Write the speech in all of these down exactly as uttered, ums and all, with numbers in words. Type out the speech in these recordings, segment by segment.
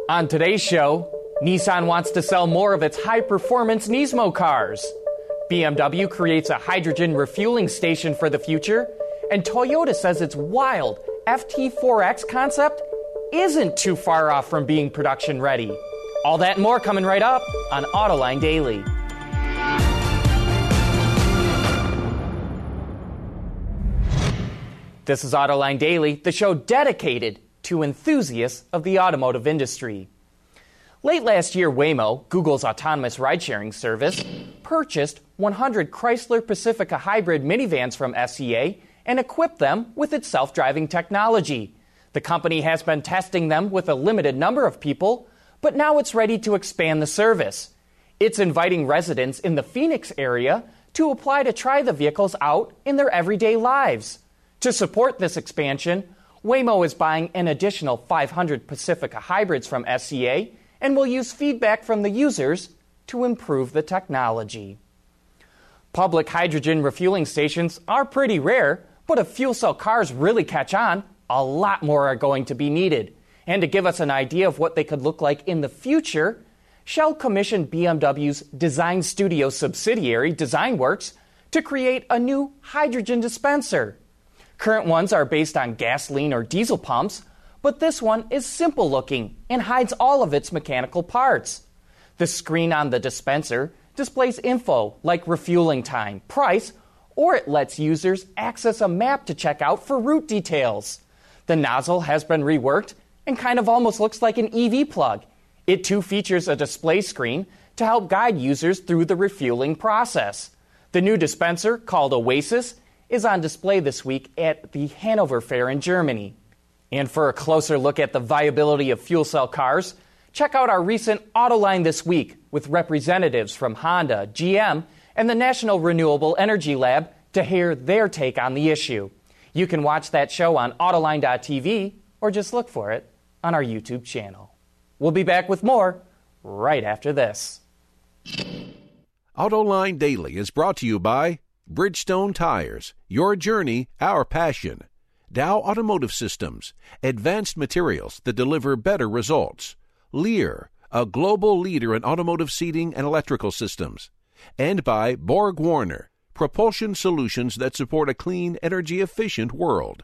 On today's show, Nissan wants to sell more of its high-performance Nismo cars. B M W creates a hydrogen refueling station for the future, and Toyota says its wild F T four X concept isn't too far off from being production ready. All that and more coming right up on Autoline Daily. This is Autoline Daily, the show dedicated to enthusiasts of the automotive industry. Late last year, Waymo, Google's autonomous ride-sharing service, purchased one hundred Chrysler Pacifica hybrid minivans from S E A and equipped them with its self-driving technology. The company has been testing them with a limited number of people, but now it's ready to expand the service. It's inviting residents in the Phoenix area to apply to try the vehicles out in their everyday lives. To support this expansion, Waymo is buying an additional five hundred Pacifica hybrids from S E A and will use feedback from the users to improve the technology. Public hydrogen refueling stations are pretty rare, but if fuel cell cars really catch on, a lot more are going to be needed. And to give us an idea of what they could look like in the future, Shell commissioned B M W's design studio subsidiary, DesignWorks, to create a new hydrogen dispenser. Current ones are based on gasoline or diesel pumps, but this one is simple looking and hides all of its mechanical parts. The screen on the dispenser displays info like refueling time, price, or it lets users access a map to check out for route details. The nozzle has been reworked and kind of almost looks like an E V plug. It too features a display screen to help guide users through the refueling process. The new dispenser, called Oasis, is on display this week at the Hanover Fair in Germany. And for a closer look at the viability of fuel cell cars, check out our recent Autoline This Week with representatives from Honda, G M, and the National Renewable Energy Lab to hear their take on the issue. You can watch that show on Autoline dot T V or just look for it on our YouTube channel. We'll be back with more right after this. Autoline Daily is brought to you by Bridgestone Tires, your journey, our passion. Dow Automotive Systems, advanced materials that deliver better results. Lear, a global leader in automotive seating and electrical systems. And by Borg Warner, propulsion solutions that support a clean, energy-efficient world.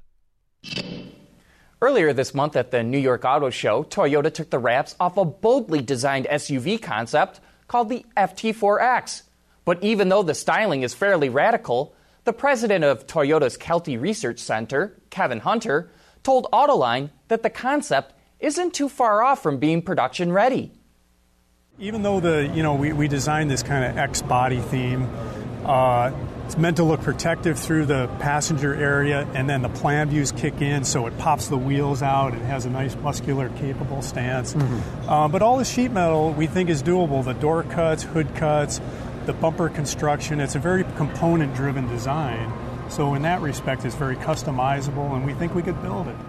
Earlier this month at the New York Auto Show, Toyota took the wraps off a boldly designed S U V concept called the F T four X. But even though the styling is fairly radical, the president of Toyota's Kelty Research Center, Kevin Hunter, told Autoline that the concept isn't too far off from being production ready. Even though the you know we, we designed this kind of X body theme, uh, it's meant to look protective through the passenger area, and then the plan views kick in, so it pops the wheels out. It has a nice muscular, capable stance. Mm-hmm. Uh, but all the sheet metal we think is doable. The door cuts, hood cuts, the bumper construction. It's a very component-driven design. So in that respect, it's very customizable, and we think we could build it.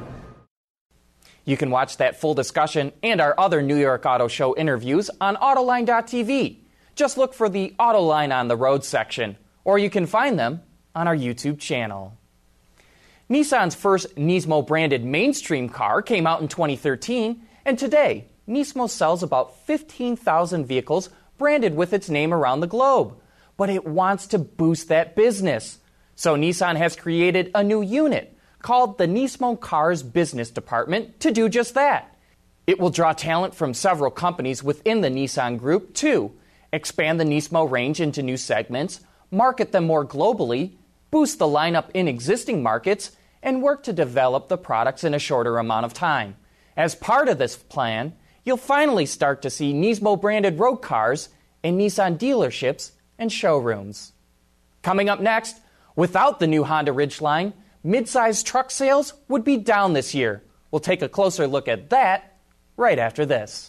You can watch that full discussion and our other New York Auto Show interviews on Autoline dot T V. Just look for the Autoline on the Road section, or you can find them on our YouTube channel. Nissan's first Nismo-branded mainstream car came out in twenty thirteen, and today, Nismo sells about fifteen thousand vehicles branded with its name around the globe. But it wants to boost that business. So Nissan has created a new unit called the Nismo Cars Business Department to do just that. It will draw talent from several companies within the Nissan Group to expand the Nismo range into new segments, market them more globally, boost the lineup in existing markets, and work to develop the products in a shorter amount of time. As part of this plan, you'll finally start to see Nismo-branded road cars in Nissan dealerships and showrooms. Coming up next, without the new Honda Ridgeline, mid-size truck sales would be down this year. We'll take a closer look at that right after this.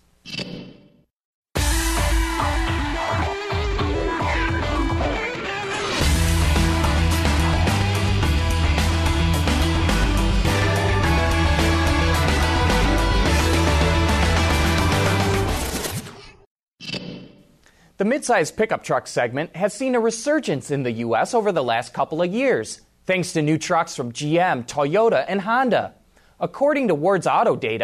The midsize pickup truck segment has seen a resurgence in the U S over the last couple of years, thanks to new trucks from G M, Toyota, and Honda. According to Ward's Auto data,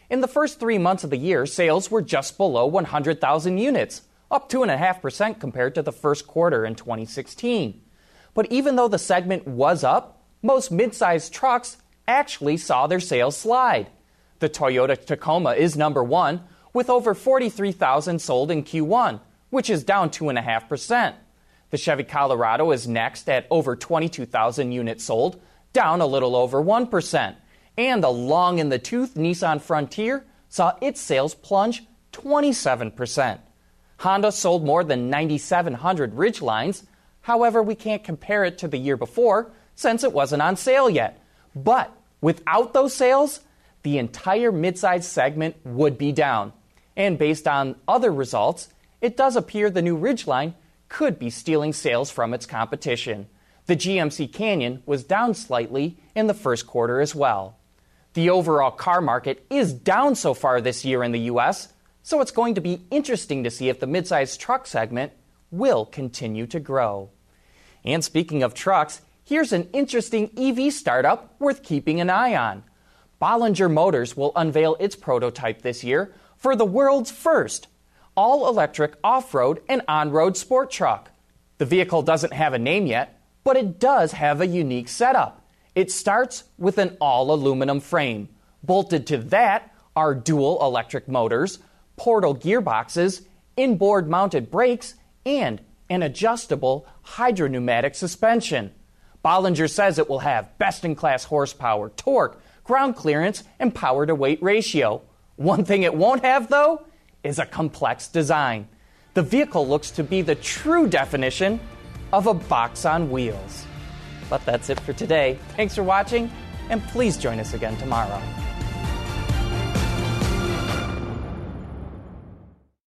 In the first three months of the year, sales were just below one hundred thousand units, up two point five percent compared to the first quarter in twenty sixteen. But even though the segment was up, most mid-sized trucks actually saw their sales slide. The Toyota Tacoma is number one, with over forty-three thousand sold in Q one, which is down two point five percent. The Chevy Colorado is next at over twenty-two thousand units sold, down a little over one percent. And the long-in-the-tooth Nissan Frontier saw its sales plunge twenty-seven percent. Honda sold more than nine thousand seven hundred Ridgelines. However, we can't compare it to the year before since it wasn't on sale yet. But without those sales, the entire midsize segment would be down. And based on other results, it does appear the new Ridgeline could be stealing sales from its competition. The G M C Canyon was down slightly in the first quarter as well. The overall car market is down so far this year in the U S, so it's going to be interesting to see if the midsize truck segment will continue to grow. And speaking of trucks, here's an interesting E V startup worth keeping an eye on. Bollinger Motors will unveil its prototype this year for the world's first all-electric off-road and on-road sport truck. The vehicle doesn't have a name yet, but it does have a unique setup. It starts with an all-aluminum frame. Bolted to that are dual electric motors, portal gearboxes, inboard mounted brakes, and an adjustable hydropneumatic suspension. Bollinger says it will have best-in-class horsepower, torque, ground clearance, and power-to-weight ratio. One thing it won't have, though, is a complex design. The vehicle looks to be the true definition of a box on wheels. But that's it for today. Thanks for watching, and please join us again tomorrow.